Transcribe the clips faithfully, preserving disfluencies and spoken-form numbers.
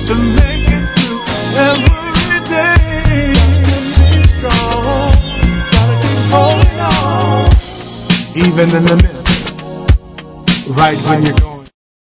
to make it through every day. Be strong, gotta keep holding on, even in the midst, right when you're going.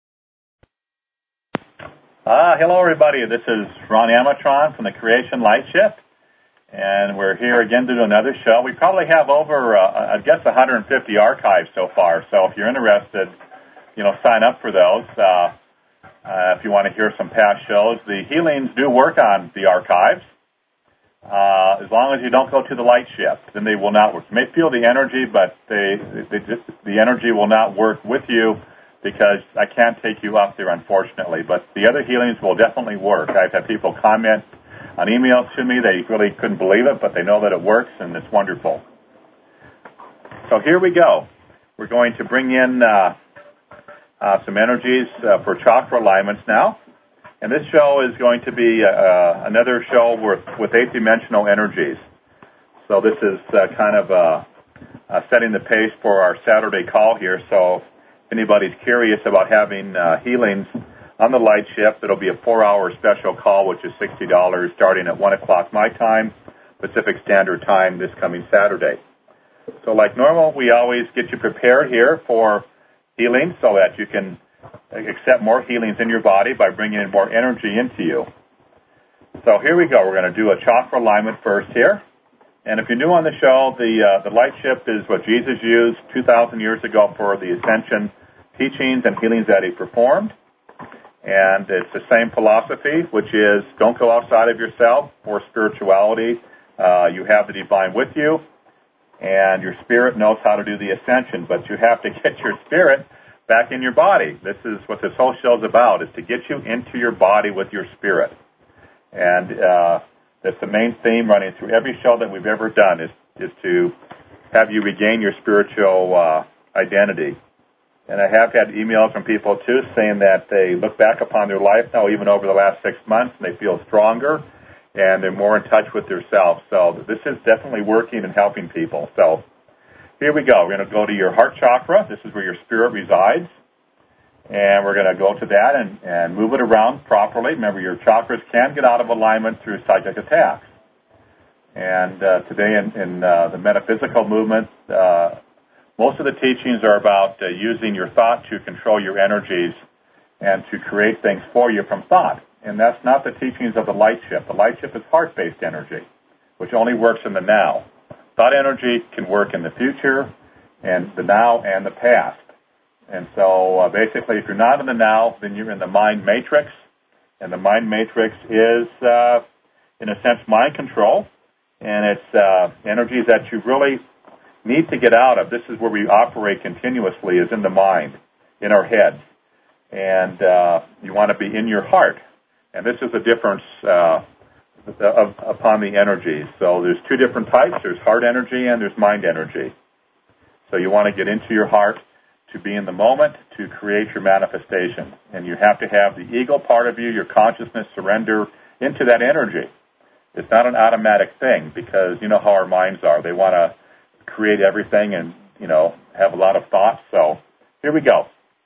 Uh, hello, everybody. This is Ron Amatron from the Creation Light Shift, and we're here again to do another show. We probably have over, uh, I guess, one hundred fifty archives so far, so if you're interested, you know, sign up for those. Uh, uh, if you want to hear some past shows, the healings do work on the archives, uh, as long as you don't go to the light shift, then they will not work. You may feel the energy, but they, they just, the energy will not work with you, because I can't take you up there, unfortunately. But the other healings will definitely work. I've had people comment on emails to me. They really couldn't believe it, but they know that it works, and it's wonderful. So here we go. We're going to bring in uh, uh, some energies uh, for chakra alignments now. And this show is going to be uh, another show with, with eight-dimensional energies. So this is uh, kind of uh, uh, setting the pace for our Saturday call here. So anybody's curious about having uh, healings on the light shift, it'll be a four-hour special call, which is sixty dollars, starting at one o'clock my time, Pacific Standard Time, this coming Saturday. So like normal, we always get you prepared here for healing so that you can accept more healings in your body by bringing in more energy into you. So here we go. We're going to do a chakra alignment first here. And if you're new on the show, the uh, the light shift is what Jesus used two thousand years ago for the ascension teachings and healings that he performed. And it's the same philosophy, which is don't go outside of yourself for spirituality. Uh, you have the divine with you, and your spirit knows how to do the ascension, but you have to get your spirit back in your body. This is what this whole show is about, is to get you into your body with your spirit. And uh, that's the main theme running through every show that we've ever done, is, is to have you regain your spiritual uh, identity. And I have had emails from people, too, saying that they look back upon their life now, even over the last six months, and they feel stronger, and they're more in touch with themselves. So this is definitely working and helping people. So here we go. We're going to go to your heart chakra. This is where your spirit resides. And we're going to go to that and, and move it around properly. Remember, your chakras can get out of alignment through psychic attacks. And uh, today in, in uh, the metaphysical movement, uh, most of the teachings are about uh, using your thought to control your energies and to create things for you from thought. And that's not the teachings of the light shift. The light shift is heart-based energy, which only works in the now. Thought energy can work in the future, and the now and the past. And so uh, basically, if you're not in the now, then you're in the mind matrix. And the mind matrix is, uh, in a sense, mind control. And it's uh, energies that you really need to get out of. This is where we operate continuously, is in the mind, in our heads. And uh, you want to be in your heart. And this is the difference uh, of, upon the energies. So there's two different types. There's heart energy and there's mind energy. So you want to get into your heart to be in the moment, to create your manifestation. And you have to have the ego part of you, your consciousness, surrender into that energy. It's not an automatic thing, because you know how our minds are. They want to create everything and, you know, have a lot of thoughts. So here we go.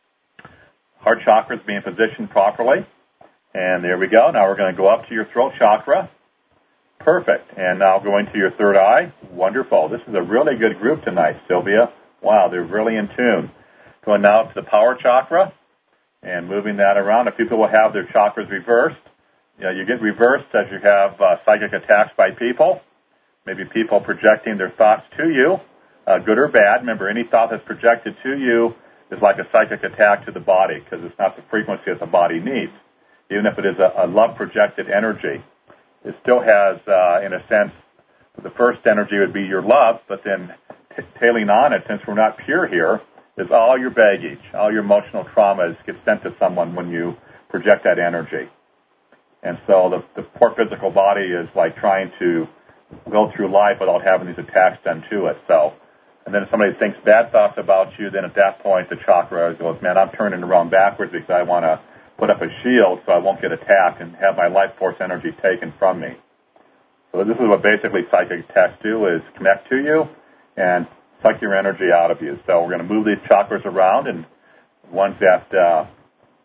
Heart chakra is being positioned properly. And there we go. Now we're going to go up to your throat chakra. Perfect. And now going to your third eye. Wonderful. This is a really good group tonight, Sylvia. Wow, they're really in tune. Going now to the power chakra and moving that around. A few people have their chakras reversed. You know, you get reversed as you have uh, psychic attacks by people. Maybe people projecting their thoughts to you, uh, good or bad. Remember, any thought that's projected to you is like a psychic attack to the body, because it's not the frequency that the body needs. Even if it is a, a love-projected energy, it still has, uh, in a sense, the first energy would be your love, but then t- tailing on it, since we're not pure here, is all your baggage, all your emotional traumas get sent to someone when you project that energy. And so the, the poor physical body is like trying to go through life without having these attacks done to it. So, and then if somebody thinks bad thoughts about you, then at that point the chakra goes, man, I'm turning around backwards because I want to put up a shield so I won't get attacked and have my life force energy taken from me. So this is what basically psychic attacks do, is connect to you and suck your energy out of you. So we're going to move these chakras around, and ones that uh,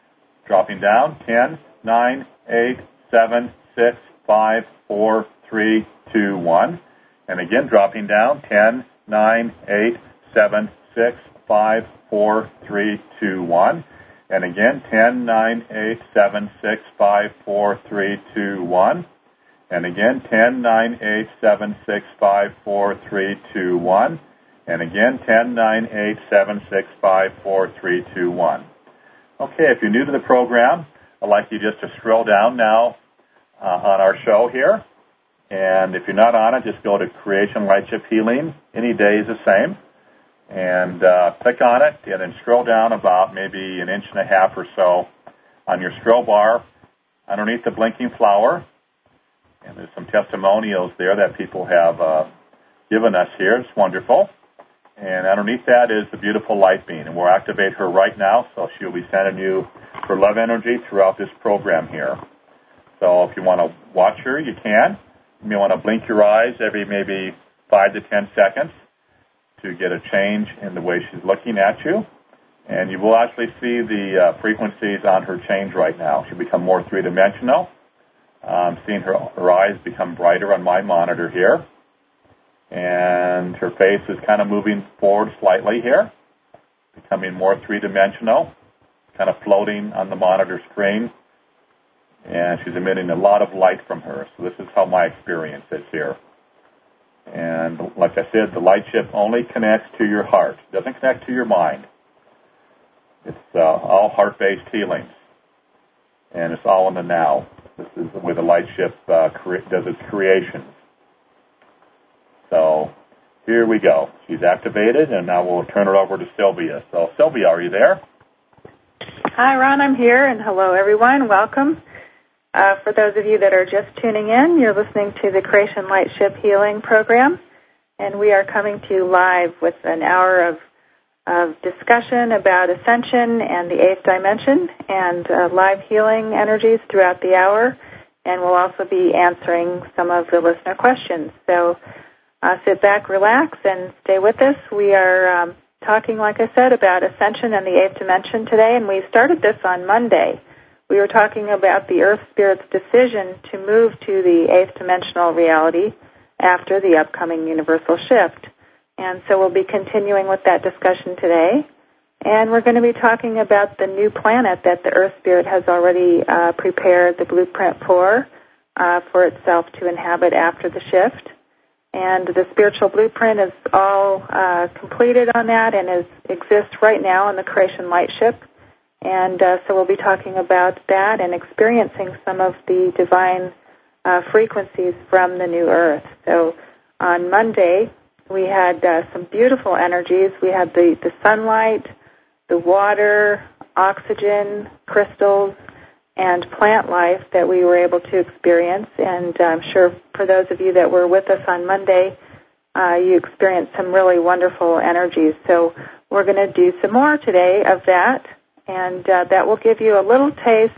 dropping down, ten, nine, eight, seven, six, five, four, three, two, one. And again, dropping down, ten, nine, eight, seven, six, five, four, three, two, one. And again, ten, nine, eight, seven, six, five, four, three, two, one. And again, ten, nine, eight, seven, six, five, four, three, two, one. And again, ten, nine, eight, seven, six, five, four, three, two, one. Okay, if you're new to the program, I'd like you just to scroll down now uh, on our show here. And if you're not on it, just go to Creation Lightship Healing. Any day is the same. And uh, click on it, and then scroll down about maybe an inch and a half or so on your scroll bar underneath the blinking flower. And there's some testimonials there that people have uh, given us here. It's wonderful. And underneath that is the beautiful light being. And we'll activate her right now, so she'll be sending you her love energy throughout this program here. So if you want to watch her, you can. You may want to blink your eyes every maybe five to ten seconds to get a change in the way she's looking at you. And you will actually see the uh, frequencies on her change right now. She'll become more three-dimensional. I'm seeing her, her eyes become brighter on my monitor here. And her face is kind of moving forward slightly here, becoming more three-dimensional, kind of floating on the monitor screen. And she's emitting a lot of light from her. So this is how my experience is here. And like I said, the light ship only connects to your heart. It doesn't connect to your mind. It's uh, all heart-based healings. And it's all in the now. This is where the light ship uh, cre- does its creations. So here we go. She's activated, and now we'll turn it over to Sylvia. So Sylvia, are you there? Hi, Ron. I'm here, and hello, everyone. Welcome. Uh, for those of you that are just tuning in, you're listening to the Creation Lightship Healing Program, and we are coming to you live with an hour of, of discussion about ascension and the eighth dimension and uh, live healing energies throughout the hour, and we'll also be answering some of the listener questions. So uh, sit back, relax, and stay with us. We are um, talking, like I said, about ascension and the eighth dimension today, and we started this on Monday. We were talking about the Earth Spirit's decision to move to the eighth dimensional reality after the upcoming universal shift. And so we'll be continuing with that discussion today. And we're going to be talking about the new planet that the Earth Spirit has already uh, prepared the blueprint for, uh, for itself to inhabit after the shift. And the spiritual blueprint is all uh, completed on that and is, exists right now in the Creation Lightship. And uh, so we'll be talking about that and experiencing some of the divine uh, frequencies from the new Earth. So on Monday, we had uh, some beautiful energies. We had the, the sunlight, the water, oxygen, crystals, and plant life that we were able to experience. And I'm sure for those of you that were with us on Monday, uh, you experienced some really wonderful energies. So we're going to do some more today of that. And uh, that will give you a little taste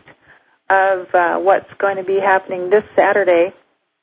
of uh, what's going to be happening this Saturday.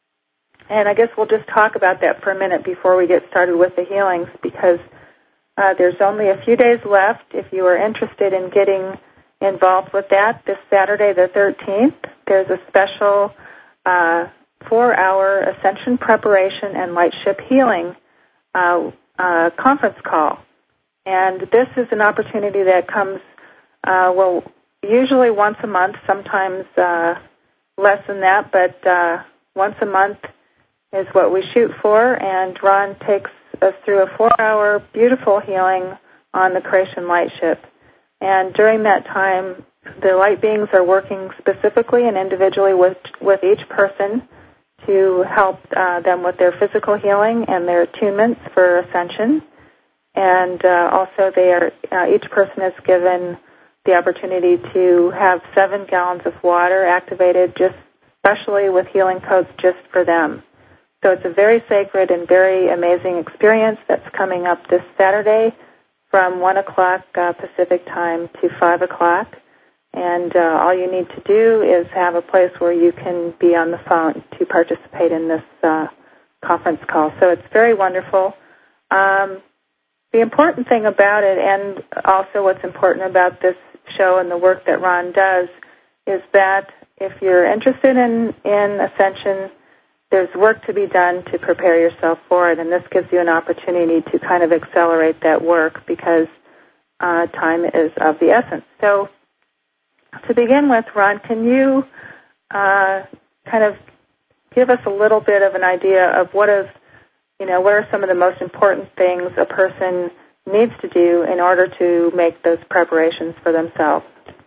And I guess we'll just talk about that for a minute before we get started with the healings, because uh, there's only a few days left. If you are interested in getting involved with that, this Saturday the thirteenth, there's a special uh, four-hour Ascension Preparation and Lightship Healing uh, uh, conference call. And this is an opportunity that comes Uh, well, usually once a month, sometimes uh, less than that, but uh, once a month is what we shoot for, and Ron takes us through a four-hour beautiful healing on the Creation Lightship. And during that time, the light beings are working specifically and individually with, with each person to help uh, them with their physical healing and their attunements for ascension. And uh, also they are uh, each person is given the opportunity to have seven gallons of water activated just especially with healing codes just for them. So it's a very sacred and very amazing experience that's coming up this Saturday from one o'clock uh, Pacific time to five o'clock. And uh, all you need to do is have a place where you can be on the phone to participate in this uh, conference call. So it's very wonderful. Um, the important thing about it, and also what's important about this show and the work that Ron does is that if you're interested in, in ascension, there's work to be done to prepare yourself for it, and this gives you an opportunity to kind of accelerate that work because uh, time is of the essence. So to begin with, Ron, can you uh, kind of give us a little bit of an idea of what is, you know, what are some of the most important things a person needs to do in order to make those preparations for themselves?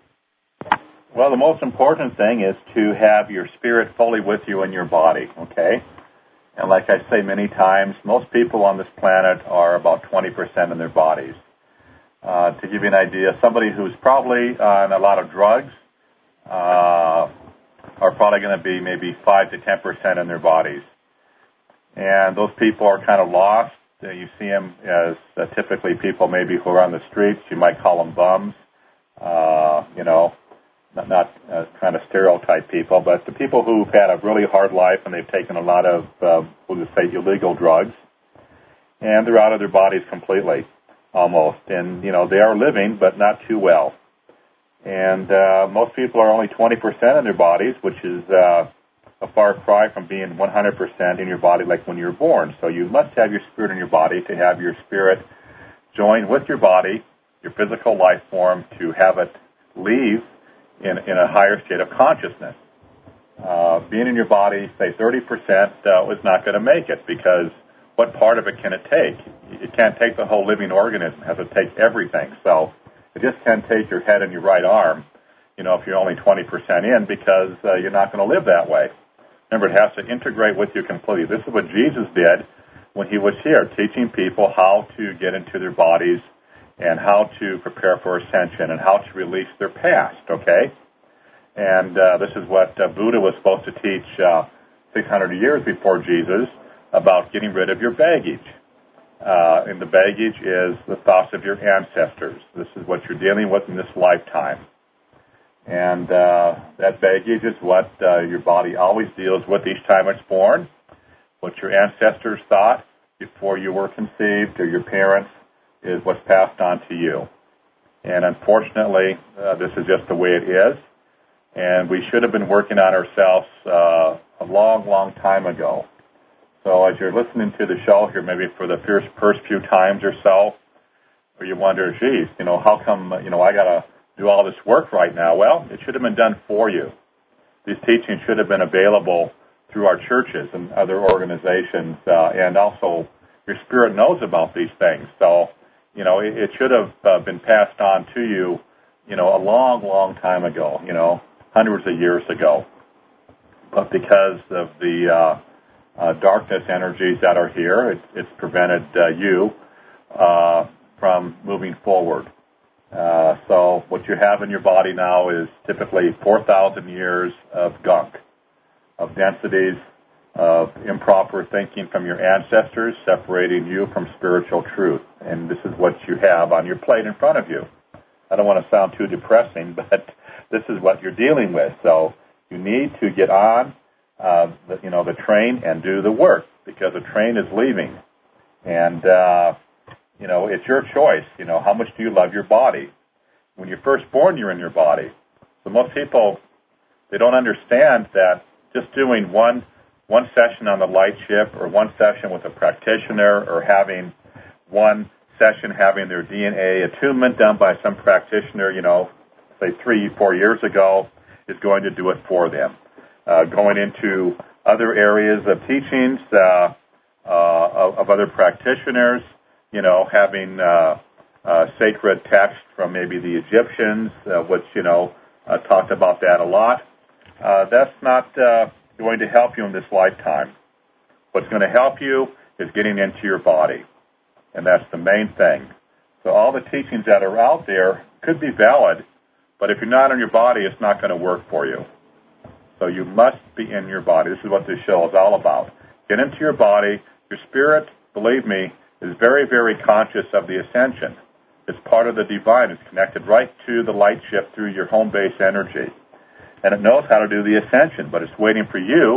Well, the most important thing is to have your spirit fully with you in your body, okay? And like I say many times, most people on this planet are about twenty percent in their bodies. Uh, to give you an idea, somebody who's probably on a lot of drugs uh, are probably going to be maybe five to ten percent in their bodies. And those people are kind of lost. Uh, you see them as uh, typically people maybe who are on the streets. You might call them bums, uh, you know. Not, not uh, trying to stereotype people, but the people who've had a really hard life and they've taken a lot of, uh, we'll just say, illegal drugs, and they're out of their bodies completely, almost. And, you know, they are living, but not too well. And uh, most people are only twenty percent in their bodies, which is uh, a far cry from being one hundred percent in your body like when you were born. So you must have your spirit in your body to have your spirit join with your body, your physical life form, to have it leave In, in a higher state of consciousness. Uh, being in your body, say thirty percent, uh, is not going to make it because what part of it can it take? It can't take the whole living organism. It has to take everything. So it just can't take your head and your right arm, you know, if you're only twenty percent in because uh, you're not going to live that way. Remember, it has to integrate with you completely. This is what Jesus did when he was here, teaching people how to get into their bodies and how to prepare for ascension, and how to release their past, okay? And uh, this is what uh, Buddha was supposed to teach uh, six hundred years before Jesus about getting rid of your baggage. Uh, and the baggage is the thoughts of your ancestors. This is what you're dealing with in this lifetime. And uh, that baggage is what uh, your body always deals with each time it's born, what your ancestors thought before you were conceived, or your parents, is what's passed on to you. And unfortunately, uh, this is just the way it is. And we should have been working on ourselves uh, a long, long time ago. So as you're listening to the show here, maybe for the first, first few times or so, or you wonder, geez, you know, how come, you know, I got to do all this work right now? Well, it should have been done for you. These teachings should have been available through our churches and other organizations, uh, and also your spirit knows about these things. So, you know, it, it should have uh, been passed on to you, you know, a long, long time ago, you know, hundreds of years ago. But because of the uh, uh, darkness energies that are here, it, it's prevented uh, you uh, from moving forward. Uh, so what you have in your body now is typically four thousand years of gunk, of densities, of improper thinking from your ancestors, separating you from spiritual truth. And this is what you have on your plate in front of you. I don't want to sound too depressing, but this is what you're dealing with. So you need to get on, uh, the, you know, the train and do the work, because the train is leaving. And, uh, you know, it's your choice. You know, how much do you love your body? When you're first born, you're in your body. So most people, they don't understand that just doing one one session on the light ship, or one session with a practitioner, or having one session having their D N A attunement done by some practitioner, you know, say three, four years ago, is going to do it for them. Uh, going into other areas of teachings uh, uh, of, of other practitioners, you know, having uh, uh, sacred text from maybe the Egyptians, uh, which, you know, uh, talked about that a lot. Uh, that's not uh, going to help you in this lifetime. What's going to help you is getting into your body, and that's the main thing. So all the teachings that are out there could be valid, but if you're not in your body, it's not going to work for you. So you must be in your body. This is what this show is all about. Get into your body. Your spirit, believe me, is very, very conscious of the ascension. It's part of the divine. It's connected right to the light ship through your home base energy. And it knows how to do the ascension, but it's waiting for you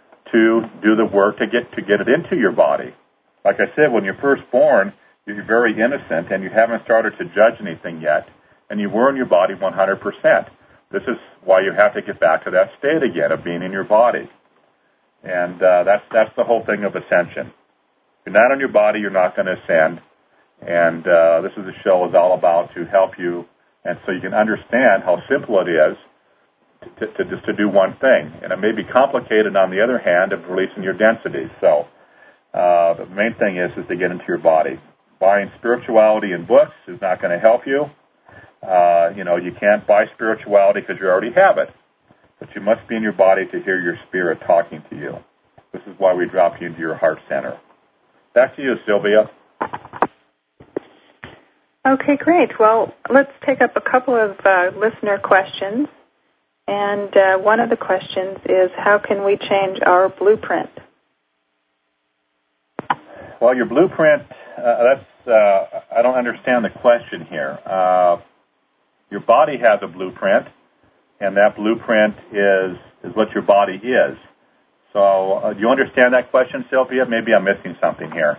to do the work to get to get it into your body. Like I said, when you're first born, you're very innocent, and you haven't started to judge anything yet. and you were in your body one hundred percent. This is why you have to get back to that state again of being in your body. And uh, that's that's the whole thing of ascension. If you're not in your body, you're not going to ascend. And uh, this is the show is all about to help you, and so you can understand how simple it is to, to, to just to do one thing. And it may be complicated, on the other hand, of releasing your densities. So uh, the main thing is is to get into your body. Buying spirituality in books is not going to help you. Uh, you know, you can't buy spirituality because you already have it. But you must be in your body to hear your spirit talking to you. This is why we drop you into your heart center. Back to you, Sylvia. Okay, great. Well, let's take up a couple of uh, listener questions. And uh, one of the questions is, how can we change our blueprint? Well, your blueprint, uh, that's, uh, I don't understand the question here. Uh, your body has a blueprint, and that blueprint is, is what your body is. So uh, do you understand that question, Sylvia? Maybe I'm missing something here.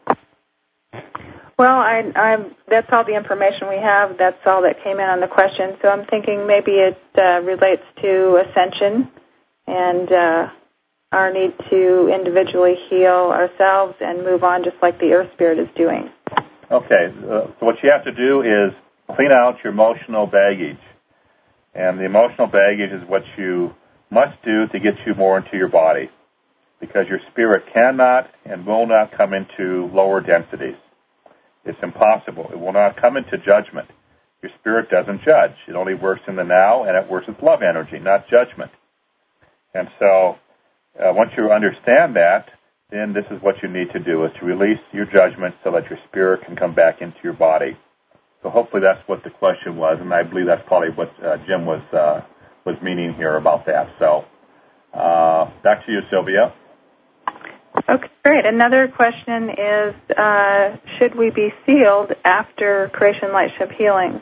Well, I, I'm, that's all the information we have. That's all that came in on the question. So I'm thinking maybe it uh, relates to ascension and uh, our need to individually heal ourselves and move on just like the Earth Spirit is doing. Okay. Uh, so what you have to do is clean out your emotional baggage. And the emotional baggage is what you must do to get you more into your body, because your spirit cannot and will not come into lower densities. It's impossible. It will not come into judgment. Your spirit doesn't judge. It only works in the now, and it works with love energy, not judgment. And so uh, once you understand that, then this is what you need to do, is to release your judgment so that your spirit can come back into your body. So hopefully that's what the question was, and I believe that's probably what uh, Jim was uh, was meaning here about that. So uh, back to you, Sylvia. Okay, great. Another question is, uh, should we be sealed after Creation Lightship healing?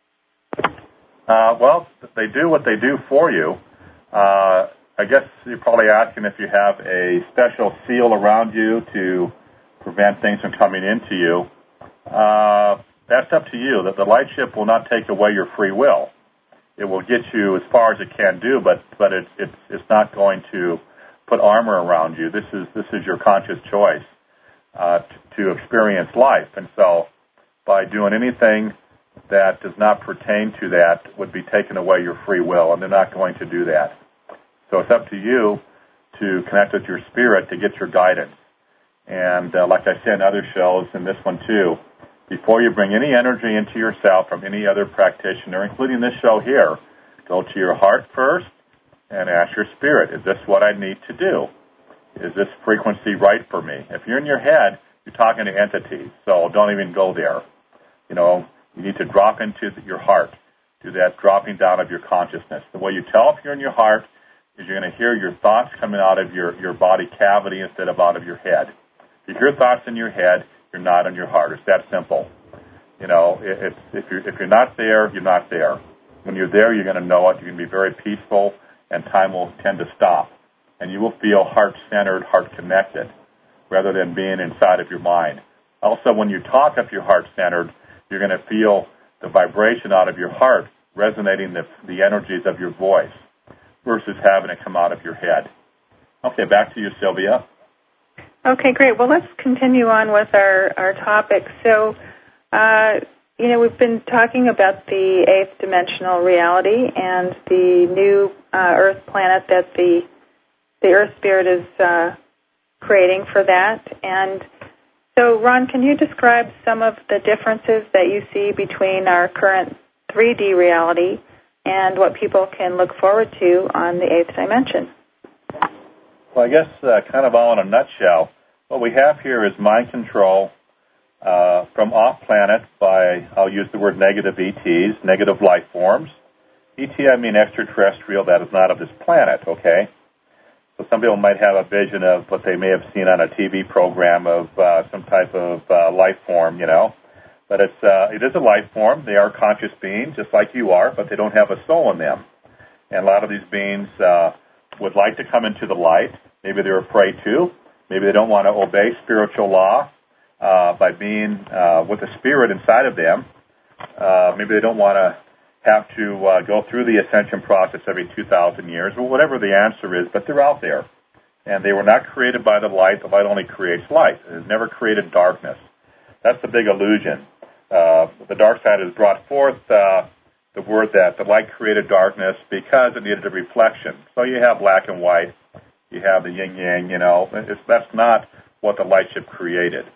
Uh, well, they do what they do for you. Uh, I guess you're probably asking if you have a special seal around you to prevent things from coming into you. Uh, that's up to you. That the Lightship will not take away your free will. It will get you as far as it can do, but but it, it's it's not going to put armor around you. This is this is your conscious choice uh, to, to experience life, and so by doing anything that does not pertain to that would be taking away your free will, and they're not going to do that. So it's up to you to connect with your spirit to get your guidance. And uh, like I said in other shows, and this one too, before you bring any energy into yourself from any other practitioner, including this show here, go to your heart first and ask your spirit, is this what I need to do? Is this frequency right for me? If you're in your head, you're talking to entities, so don't even go there. You know, you need to drop into your heart. Do that dropping down of your consciousness. The way you tell if you're in your heart is you're going to hear your thoughts coming out of your, your body cavity instead of out of your head. If you hear thoughts in your head, you're not in your heart. It's that simple. You know, it, it's, if you're, if you're not there, you're not there. When you're there, you're going to know it. You're going to be very peaceful, and time will tend to stop. And you will feel heart-centered, heart-connected, rather than being inside of your mind. Also, when you talk if you're heart-centered, you're going to feel the vibration out of your heart resonating the, the energies of your voice versus having it come out of your head. Okay, back to you, Sylvia. Okay, great. Well, let's continue on with our, our topic. So, uh, you know, we've been talking about the eighth dimensional reality and the new uh, Earth planet that the the Earth Spirit is uh, creating for that. And so, Ron, can you describe some of the differences that you see between our current three D reality and what people can look forward to on the eighth dimension? Well, I guess uh, kind of all in a nutshell, what we have here is mind control uh, from off-planet by, I'll use the word negative E Ts, negative life forms. E T, I mean extraterrestrial, that is not of this planet, okay? So some people might have a vision of what they may have seen on a T V program of uh, some type of uh, life form, you know. But it's uh, it is a life form. They are conscious beings, just like you are, but they don't have a soul in them. And a lot of these beings uh, would like to come into the light. Maybe they're afraid to. Maybe they don't want to obey spiritual law uh, by being uh, with the spirit inside of them. Uh, maybe they don't want to have to uh, go through the ascension process every two thousand years, or whatever the answer is, but they're out there. And they were not created by the light. The light only creates light. It has never created darkness. That's the big illusion. Uh, the dark side has brought forth uh, the word that the light created darkness because it needed a reflection. So you have black and white. You have the yin-yang, you know. It's, that's not what the light ship created.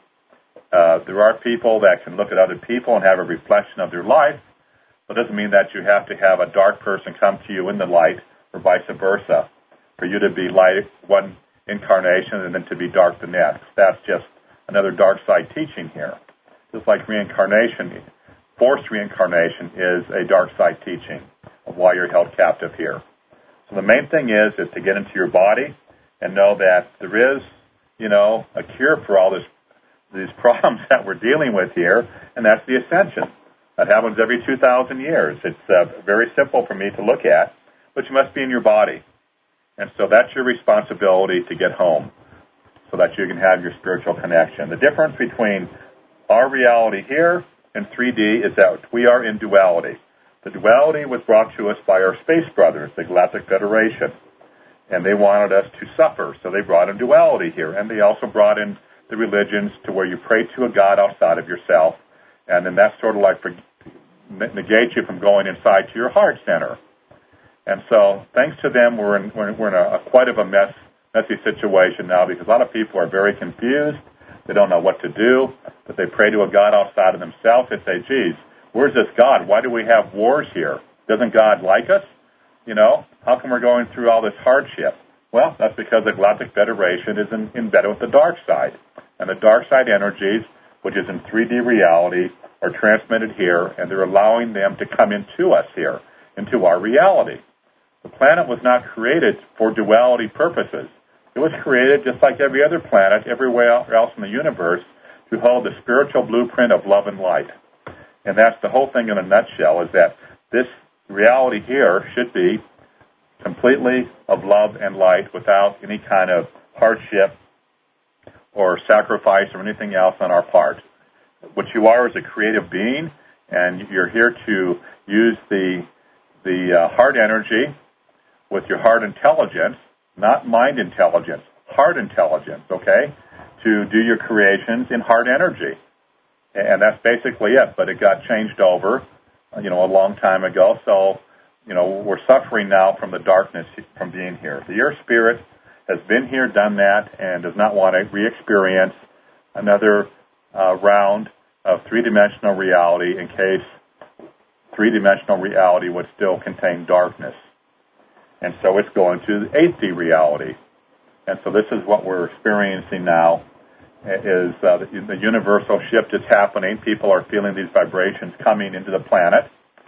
Uh, there are people that can look at other people and have a reflection of their life, but it doesn't mean that you have to have a dark person come to you in the light or vice versa for you to be light one incarnation and then to be dark the next. That's just another dark side teaching here. Just like reincarnation, forced reincarnation is a dark side teaching of why you're held captive here. So the main thing is, is to get into your body and know that there is, you know, a cure for all this, these problems that we're dealing with here, and that's the ascension. That happens every two thousand years. It's uh, very simple for me to look at, but you must be in your body. And so that's your responsibility to get home so that you can have your spiritual connection. The difference between our reality here and three D is that we are in duality. The duality was brought to us by our space brothers, the Galactic Federation, and they wanted us to suffer, so they brought in duality here. And they also brought in the religions to where you pray to a God outside of yourself, and then that sort of like negates you from going inside to your heart center. And so, thanks to them, we're in, we're in, we're in a, a quite of a mess, messy situation now because a lot of people are very confused. They don't know what to do, but they pray to a God outside of themselves. They say, geez, where's this God? Why do we have wars here? Doesn't God like us? You know, how come we're going through all this hardship? Well, that's because the Galactic Federation is in, embedded with the dark side. And the dark side energies, which is in three D reality, are transmitted here, and they're allowing them to come into us here, into our reality. The planet was not created for duality purposes. It was created just like every other planet, everywhere else in the universe, to hold the spiritual blueprint of love and light. And that's the whole thing in a nutshell, is that this reality here should be completely of love and light without any kind of hardship or sacrifice or anything else on our part. What you are is a creative being, and you're here to use the the uh, heart energy with your heart intelligence, not mind intelligence, heart intelligence, okay, to do your creations in heart energy. And that's basically it, but it got changed over, you know, a long time ago. So, you know, we're suffering now from the darkness from being here. The Earth Spirit has been here, done that, and does not want to re-experience another uh, round of three-dimensional reality in case three-dimensional reality would still contain darkness. And so it's going to eight D reality. And so this is what we're experiencing now, is uh, the, the universal shift is happening. People are feeling these vibrations coming into the planet.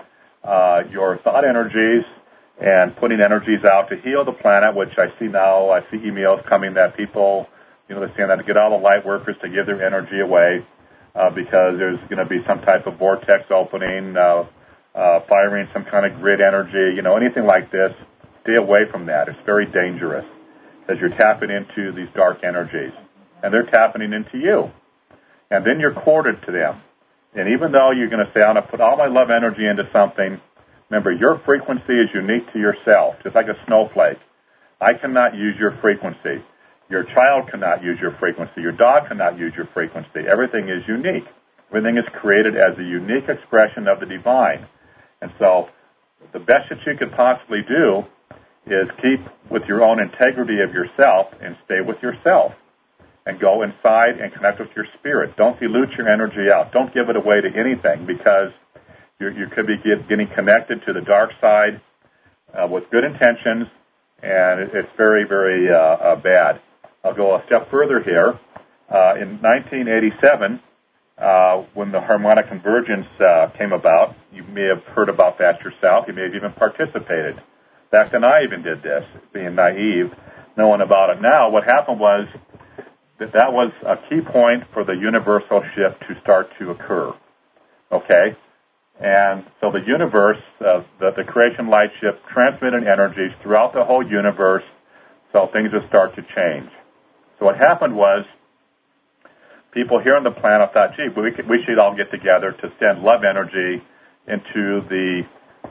Uh, your thought energies and putting energies out to heal the planet, which I see now, I see emails coming that people, you know, they're saying that to get all the light workers to give their energy away uh, because there's going to be some type of vortex opening, uh, uh, firing some kind of grid energy, you know, anything like this. Stay away from that. It's very dangerous because you're tapping into these dark energies, and they're tapping into you. And then you're corded to them. And even though you're going to say, I'm going to put all my love energy into something, remember, your frequency is unique to yourself, just like a snowflake. I cannot use your frequency. Your child cannot use your frequency. Your dog cannot use your frequency. Everything is unique. Everything is created as a unique expression of the divine. And so the best that you could possibly do is keep with your own integrity of yourself and stay with yourself and go inside and connect with your spirit. Don't dilute your energy out. Don't give it away to anything because you're, you could be get, getting connected to the dark side uh, with good intentions, and it, it's very, very uh, uh, bad. I'll go a step further here. Uh, in nineteen eighty-seven, uh, when the harmonic convergence uh, came about, you may have heard about that yourself. You may have even participated. Back then, I even did this, being naive, knowing about it now. What happened was that that was a key point for the universal shift to start to occur, okay? And so the universe, uh, the, the creation light shift, transmitted energies throughout the whole universe, so things would start to change. So what happened was people here on the planet thought, gee, we, could, we should all get together to send love energy into the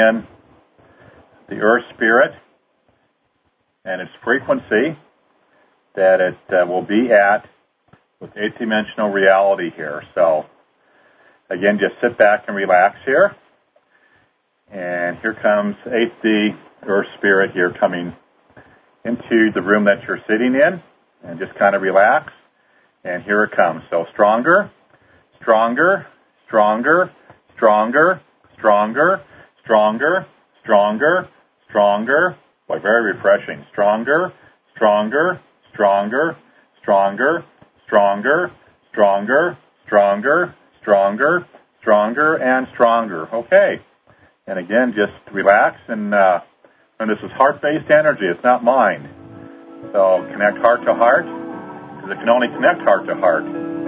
in the Earth Spirit and its frequency that it uh, will be at with eighth dimensional reality here. So, again, just sit back and relax here. And here comes eighth D Earth Spirit here coming into the room that you're sitting in. And just kind of relax. And here it comes. So stronger, stronger, stronger, stronger, stronger, stronger, stronger, stronger. Boy, very refreshing. Stronger, stronger, stronger, stronger, stronger, stronger, stronger, stronger, stronger, and stronger. Okay. And again, just relax. And, uh, and this is heart-based energy. It's not mind. So connect heart to heart, because it can only connect heart to heart.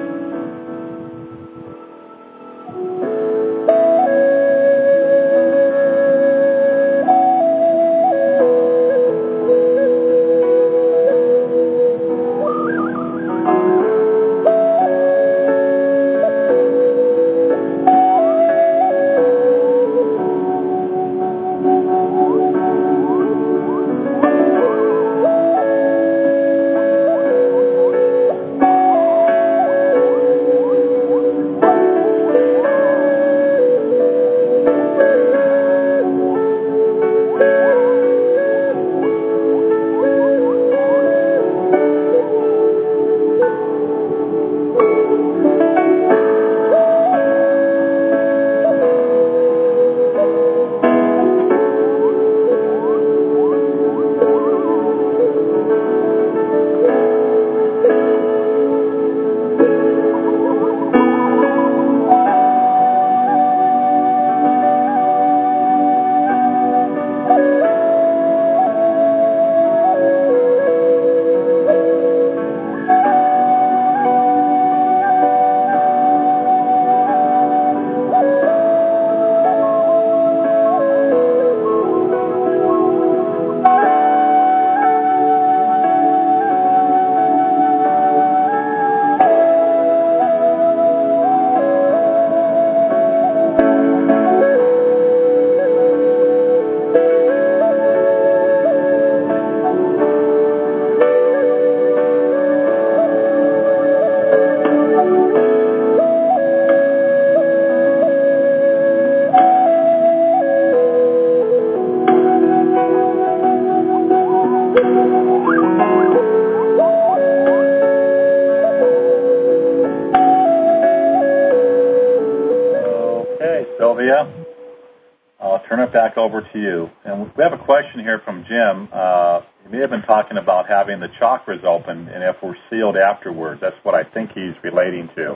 Back over to you. And we have a question here from Jim. Uh, he may have been talking about having the chakras open and if we're sealed afterwards. That's what I think he's relating to.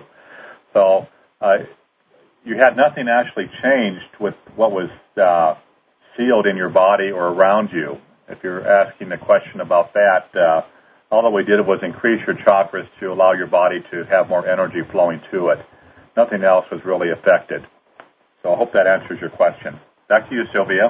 So uh, you had nothing actually changed with what was uh, sealed in your body or around you. If you're asking the question about that, uh, all that we did was increase your chakras to allow your body to have more energy flowing to it. Nothing else was really affected. So I hope that answers your question. Back to you, Sylvia.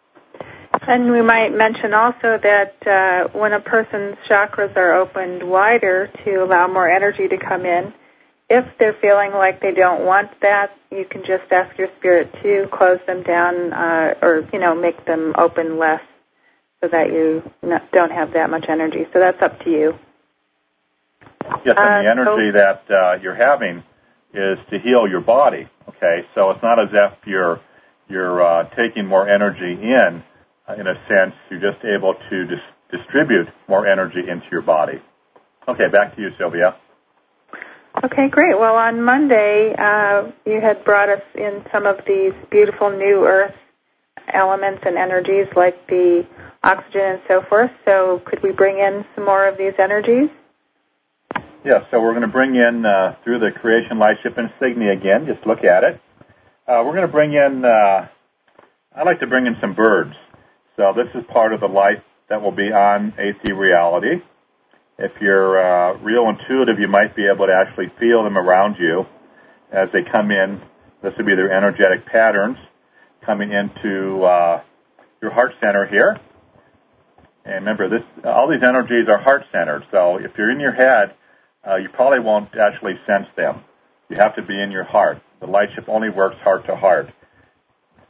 And we might mention also that uh, when a person's chakras are opened wider to allow more energy to come in, if they're feeling like they don't want that, you can just ask your spirit to close them down uh, or, you know, make them open less so that you not, don't have that much energy. So that's up to you. Yes, and uh, the energy so, that uh, you're having is to heal your body, okay? So it's not as if you're You're uh, taking more energy in, uh, in a sense. You're just able to dis- distribute more energy into your body. Okay, back to you, Sylvia. Okay, great. Well, on Monday, uh, you had brought us in some of these beautiful new earth elements and energies like the oxygen and so forth. So could we bring in some more of these energies? Yeah, so we're going to bring in, uh, through the Creation Lightship Insignia again, just look at it. Uh, we're going to bring in, uh, I like to bring in some birds. So this is part of the light that will be on eighth D reality. If you're uh, real intuitive, you might be able to actually feel them around you as they come in. This would be their energetic patterns coming into uh, your heart center here. And remember, this all these energies are heart-centered. So if you're in your head, uh, you probably won't actually sense them. You have to be in your heart. The lightship only works heart to heart.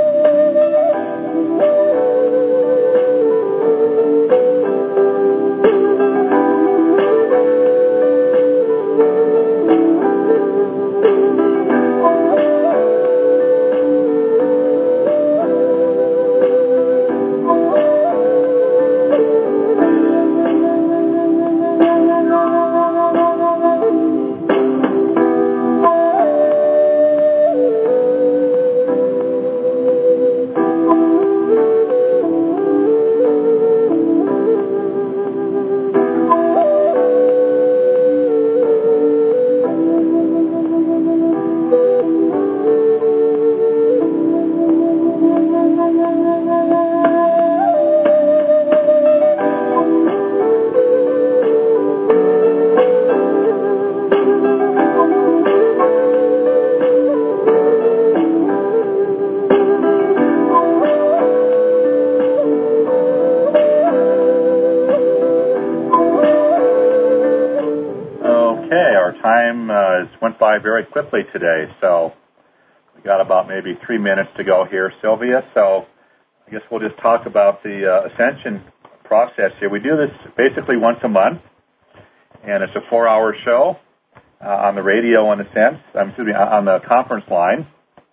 our time uh, has went by very quickly today, so we got about maybe three minutes to go here, Sylvia. So I guess we'll just talk about the uh, Ascension process here. We do this basically once a month, and it's a four-hour show uh, on the radio, in a sense. Um, excuse me, on the conference line,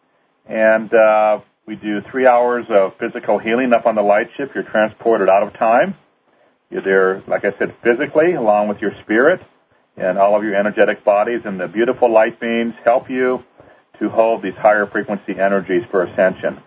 and uh, we do three hours of physical healing up on the light ship. You're transported out of time. You're there, like I said, physically, along with your spirit and all of your energetic bodies, and the beautiful light beams help you to hold these higher frequency energies for ascension.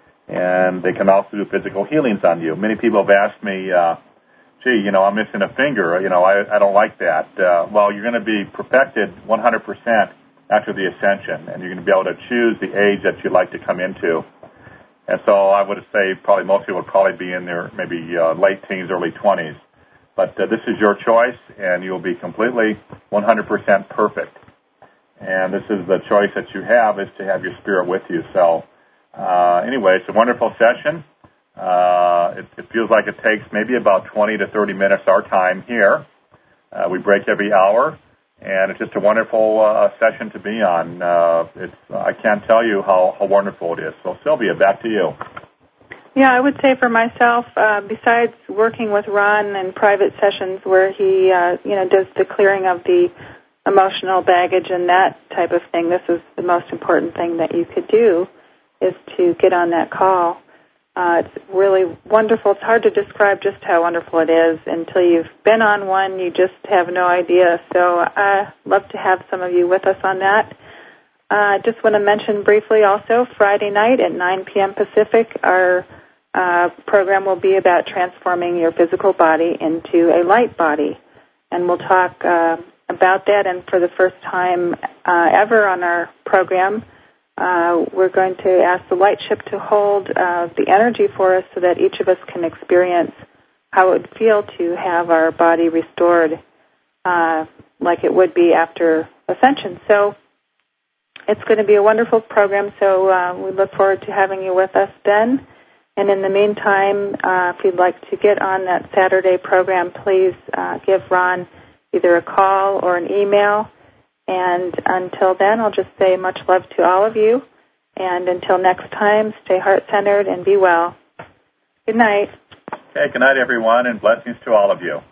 And they can also do physical healings on you. Many people have asked me, uh, gee, you know, I'm missing a finger. You know, I, I don't like that. Uh, well, you're going to be perfected one hundred percent after the ascension, and you're going to be able to choose the age that you'd like to come into. And so I would say probably most people would probably be in their maybe uh, late teens, early twenties. But uh, this is your choice, and you'll be completely one hundred percent perfect. And this is the choice that you have, is to have your spirit with you. So uh, anyway, it's a wonderful session. Uh, it, it feels like it takes maybe about twenty to thirty minutes our time here. Uh, we break every hour, and it's just a wonderful uh, session to be on. Uh, it's I can't tell you how, how wonderful it is. So Sylvia, back to you. Yeah, I would say for myself, uh, besides working with Ron in private sessions where he, uh, you know, does the clearing of the emotional baggage and that type of thing, this is the most important thing that you could do, is to get on that call. Uh, it's really wonderful. It's hard to describe just how wonderful it is until you've been on one. You just have no idea. So I'd love to have some of you with us on that. I uh, just want to mention briefly also, Friday night at nine p.m. Pacific, our uh, program will be about transforming your physical body into a light body. And we'll talk uh, about that. And for the first time uh, ever on our program, uh, we're going to ask the light ship to hold uh, the energy for us so that each of us can experience how it would feel to have our body restored uh, like it would be after ascension. So it's going to be a wonderful program, so uh, we look forward to having you with us then. And in the meantime, uh, if you'd like to get on that Saturday program, please uh, give Ron either a call or an email. And until then, I'll just say much love to all of you. And until next time, stay heart-centered and be well. Good night. Okay, good night, everyone, and blessings to all of you.